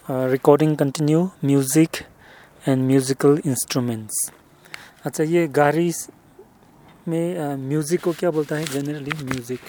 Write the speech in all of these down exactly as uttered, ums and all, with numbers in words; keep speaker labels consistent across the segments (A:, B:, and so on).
A: Recording continue music and musical instruments. अच्छा, ये गाड़ी में म्यूज़िक को क्या बोलता है जनरली? म्यूज़िक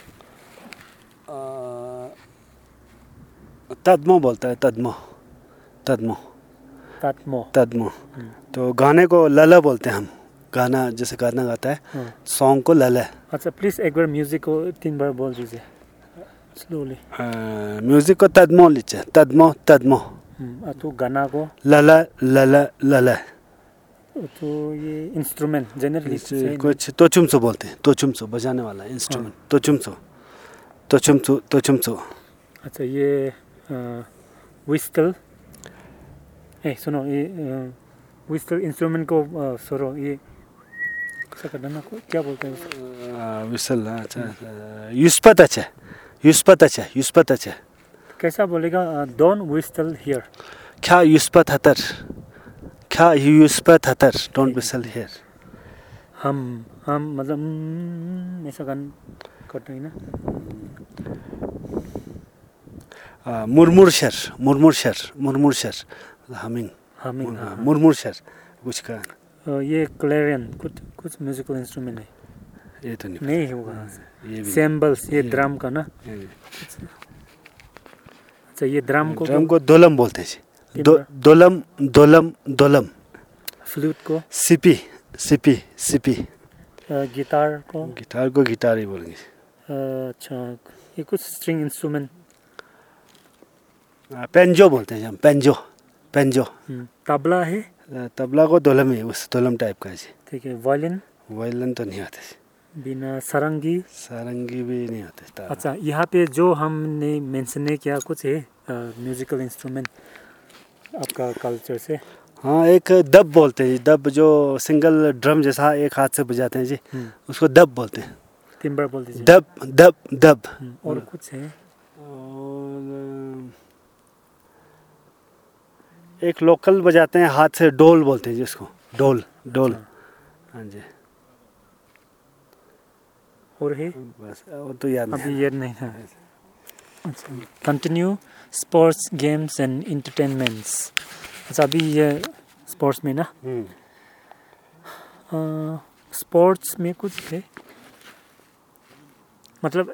B: तदमो बोलता है, तदमो तदमो
A: तात्मो
B: तदमो। तो गाने को लला बोलते हैं हम, गाना जैसे गाना गाता है सॉन्ग को लला।
A: अच्छा, प्लीज़ एक बार म्यूज़िक को तीन बार बोल दीजिए स्लोली।
B: म्यूजिक को तदमो लीजिए, तदमो तदमो।
A: तो गाना को
B: लला लला लला।
A: तो ये इंस्ट्रूमेंट जनरली
B: कुछ तोचुमसो बोलते हैं, तोचुमसो बजाने वाला इंस्ट्रूमेंट, तोचुमसो तोचुमसो तोचुमसो। अच्छा,
A: ये विस्टल। ए सुनो, ये विस्टल इंस्ट्रूमेंट को सुनो, ये सकड़ना को क्या बोलते हैं?
B: विस्टल। अच्छा, युस्पत। अच्छा, युस्पत। अच्छा, युस्पत। अच्छा,
A: कैसा बोलेगा? Don't whistle here.
B: क्या युस्पत हतर, क्या युस्पत हतर, डोंट विस्टल हियर।
A: हम हम मतलब ऐसा गान करते हैं ना।
B: मुरमुरशर, मुरमुरशर, मुरमुरशर, हमिंग
A: हमिंग
B: मुरमुरशर कुछ का।
A: ये क्लैरियन कुछ कुछ म्यूजिकल इंस्ट्रूमेंट है।
B: ये तो नहीं
A: नहीं होगा। सैम्बल्स, ये ड्रम का ना। अच्छा, ये ड्रम को
B: ड्रम को दोलम बोलते हैं। दो, दोलम दोलम दोलम।
A: फ्लूट को
B: सिपी, सिपी सिपी।
A: गिटार को
B: गिटार को गिटार ही बोलेंगे।
A: अच्छा, ये कुछ स्ट्रिंग इंस्ट्रूमेंट।
B: पेंजो बोलते हैं हम, पेंजो पेंजो।
A: तबला है,
B: तबला को दोलम है, उस दोलम टाइप का है। ठीक
A: है। वायलिन,
B: वायलिन तो नहीं आते।
A: बिना सारंगी,
B: सारंगी भी नहीं आते।
A: अच्छा, यहाँ पे जो हमने मेंशन नहीं किया कुछ है म्यूजिकल इंस्ट्रूमेंट आपका कल्चर से?
B: हाँ, एक दब बोलते हैं, दब जो सिंगल ड्रम जैसा एक हाथ से बजाते हैं जी, उसको दब बोलते हैं।
A: तीन बार बोल दीजिए।
B: दब दब दब।
A: और कुछ है?
B: और एक लोकल बजाते हैं हाथ से, डोल बोलते हैं जिसको, डोल डोल। हाँ जी।
A: और है?
B: बस, और तो याद नहीं,
A: अभी याद नहीं है। अच्छा, continue sports games and entertainments. अच्छा, अभी ये स्पोर्ट्स में ना, स्पोर्ट्स में कुछ है मतलब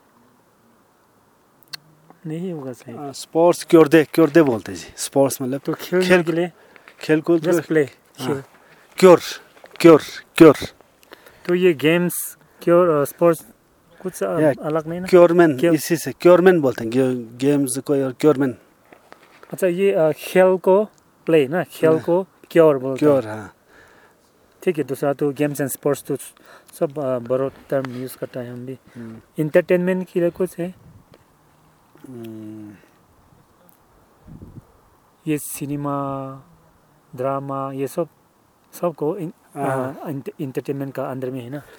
A: नहीं होगा सही।
B: स्पोर्ट्स क्योरदे, क्योरदे बोलते हैं जी। स्पोर्ट्स मतलब
A: तो खेल के लिए,
B: खेल कूद,
A: जस्ट प्ले।
B: क्योर क्योर क्योर।
A: तो ये गेम्स क्योर स्पोर्ट्स कुछ अलग नहीं ना?
B: क्योरमैन, इसी से क्योरमैन बोलते हैं गेम्स को, और क्योरमैन।
A: अच्छा, ये खेल को प्ले ना, खेल को क्योर बोलते हैं।
B: क्योर, हाँ
A: ठीक है। दूसरा तो गेम्स एंड स्पोर्ट्स तो सब बड़ा टर्म यूज़ करता है हम भी। इंटरटेनमेंट के लिए कुछ है? ये सिनेमा, ड्रामा, ये सब सबको इंटरटेनमेंट का अंदर में है ना।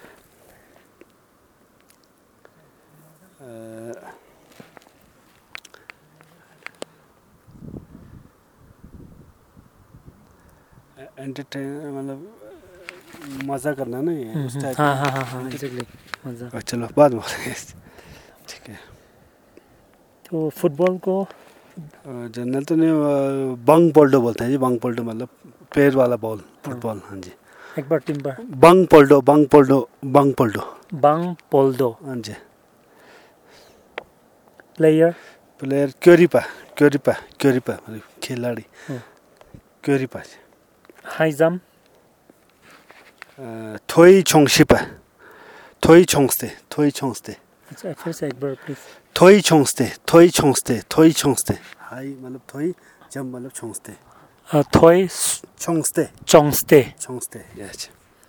B: एंटरटेन मतलब मज़ा करना ना, ये उस टाइप।
A: हाँ हाँ हाँ हाँ एग्जैक्टली, मज़ा।
B: चलो बाद में ठीक है।
A: तो फुटबॉल को
B: जनरल तो नहीं, बंग पोल्डो बोलते हैं जी। बंग पोल्डो मतलब पैर वाला बॉल, फुटबॉल। हाँ जी।
A: एक बार तीन बार।
B: बंग पोल्डो, बंग पोल्डो, बंग पोल्डो,
A: बंग पोल्डो।
B: हाँ जी।
A: प्लेयर,
B: प्लेयर क्योरिपा, क्योरिपा, क्योरिपा मतलब खिलाड़ी, क्योरिपा।
A: हाई जंप,
B: थोई छोंगशिपा, थोई छोंगस्ते, थोई छोंगस्ते।
A: अच्छा, फिर से एक बार प्लीज।
B: थोई छोंगस्ते, थोई छोंगस्ते, थोई छोंगस्ते। हाई मतलब थोई, जंप मतलब छोंगस्ते।
A: थोई
B: छोंगस्ते,
A: छोंगस्ते,
B: छोंगस्ते, यस।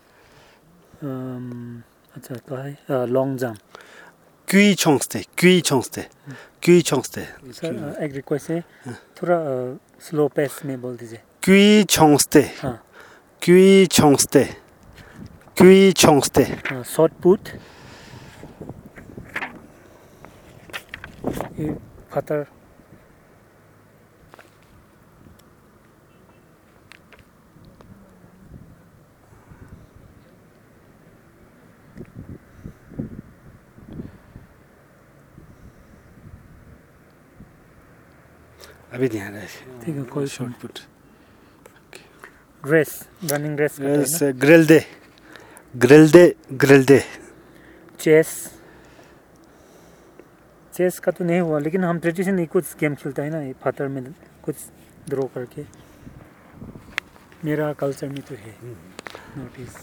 A: अच्छा, तो है लॉन्ग जंप।
B: क्वी छोंगस्ते, क्वी छोंगस्ते, क्वी छोंगस्ते।
A: सर एक रिक्वेस्ट है, थोड़ा स्लो पेस में बोल दीजिए।
B: क्वी छोंगस्ते,
A: हाँ,
B: क्वी छोंगस्ते, क्वी छोंगस्ते।
A: शॉर्ट पुट, फतर,
B: अभी नहीं आ रहा है
A: ठीक है कोई
B: shot put
A: race running race
B: yes ग्रिल दे ग्रिल दे ग्रिल दे
A: चेस चेस का तो नहीं हुआ लेकिन हम ट्रेडिशनली कुछ गेम खेलता है ना ये पत्थर में कुछ ड्रॉ करके मेरा कल्चर में तो है नोटिस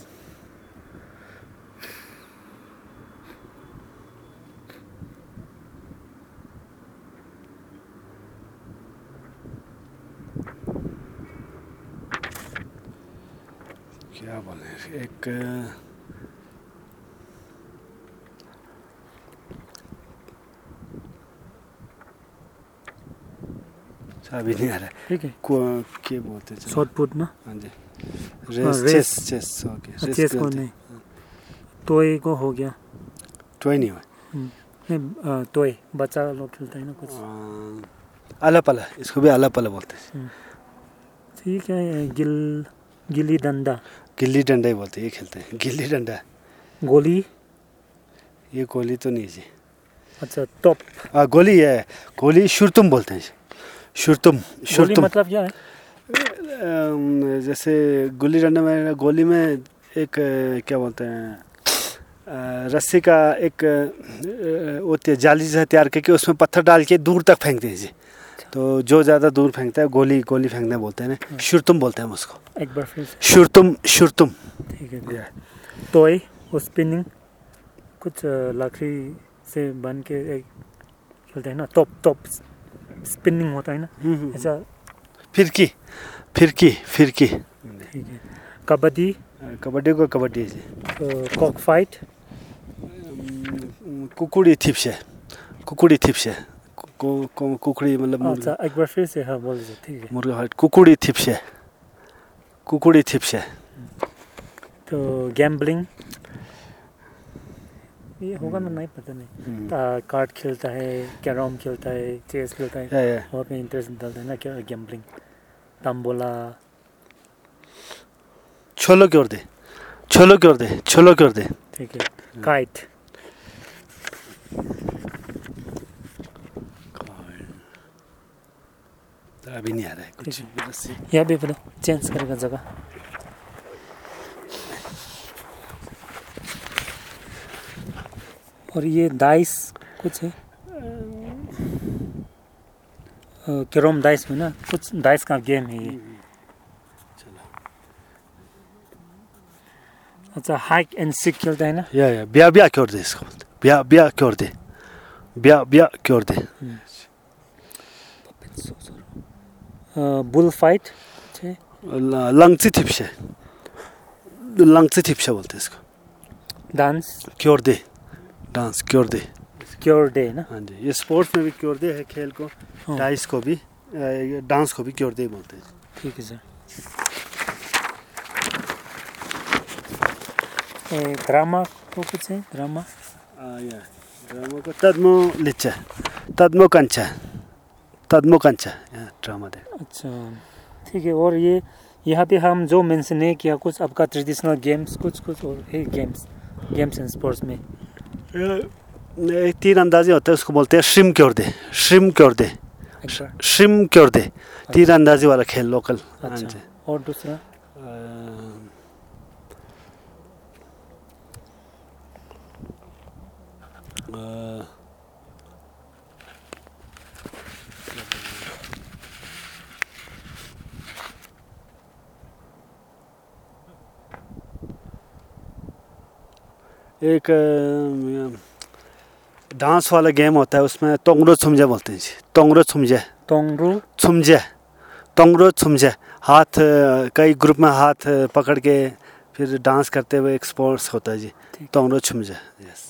B: क्या बोले एक अभी नहीं आ रहा है
A: ठीक है
B: क्या बोलते हैं
A: शॉर्ट पुट ना
B: हाँ जी race chess chess okay
A: chess को नहीं टॉय को हो गया
B: टॉय नहीं हुआ
A: नहीं टॉय बच्चा लोग खेलता है ना कुछ
B: आला पला इसको भी आला पला बोलते हैं
A: ठीक है गिल गिल्ली डंडा
B: गिल्ली डंडा ही बोलते हैं ये खेलते हैं गिल्ली डंडा
A: गोली
B: ये गोली तो नहीं जी
A: अच्छा टॉप
B: हाँ गोली है गोली शुरतुम बोलते हैं शुरतुम शुरतुम
A: मतलब क्या है
B: जैसे गुल्ली डंडा में गोली में एक क्या बोलते हैं रस्सी का एक होती है जाली जैसा तैयार करके उसमें पत्थर डाल के दूर तक फेंकते हैं जी तो जो ज़्यादा दूर फेंकता है गोली गोली फेंकना बोलते हैं ना शुरतुम बोलते हैं हम उसको
A: एक बार फिर
B: शुरतुम शुरतुम
A: ठीक है टॉय और स्पिनिंग कुछ लकड़ी से बन के एक खेलते हैं ना टॉप टॉप स्पिनिंग होता है ना ऐसा
B: फिरकी फिरकी फिरकी
A: ठीक है कबड्डी
B: कबड्डी को कबड्डी जी
A: कॉक फाइट
B: कुकुड़ी थिपसे कुकुड़ी थिपसे कुकुड़ी मतलब
A: अच्छा एक बार फिर से हाँ बोल दीजिए ठीक है
B: मुर्गा फाइट कुकुड़ी थिपसे कुकुड़ी थिपसे
A: तो गैम्बलिंग ये होगा ना नहीं पता नहीं कार्ड खेलता है कैरम खेलता है चेस खेलता है और में इंटरेस्ट डालता है ना क्या गैम्बलिंग तंबोला
B: छोलो क्यों दे छोलो क्यों दे छोलो क्यों दे
A: ठीक है काइट
B: अभी नहीं आ रहा है कुछ
A: यहाँ भी पता चेंज करेगा जगह और ये डाइस कुछ है कैरम डाइस में ना कुछ डाइस का गेम है ये अच्छा हाइक एंड सीक खेलता है ना
B: या या ब्या ब्या क्यों दे इसको ब्या ब्या क्यों दे ब्या ब्या क्यों दे
A: बुल फाइट
B: लंगसी थिपसे लंगसी थिपसे बोलते हैं इसको
A: डांस
B: क्यों दे डांस क्यों दे
A: क्योर डे ना
B: हाँ जी ये स्पोर्ट्स में भी क्योर दे है खेल को डाइस को भी डांस को भी क्योर दे बोलते हैं
A: ठीक है सर ड्रामा को कुछ है ड्रामा
B: या ड्रामा को तदमो लिचा तदमो कंचा तदमो कंचा ड्रामा दे अच्छा
A: ठीक है और ये यहाँ पे हम जो मेंशन नहीं किया कुछ आपका ट्रेडिशनल गेम्स कुछ कुछ और है गेम्स गेम्स एंड स्पोर्ट्स में
B: एक तीर अंदाजी होता है उसको बोलते हैं श्रिम क्योर दे श्रिम क्योर दे श्रिम क्योर दे तीर अंदाजी वाला खेल लोकल
A: अच्छा और दूसरा
B: एक डांस वाला गेम होता है उसमें तोंगरो छुमजे बोलते हैं जी तोंगरो छुमजे
A: तोंगरो
B: छुमजे तोंगरो छुमजे हाथ कई ग्रुप में हाथ पकड़ के फिर डांस करते हुए एक स्पोर्ट्स होता है जी तोंगरो छुमजे यस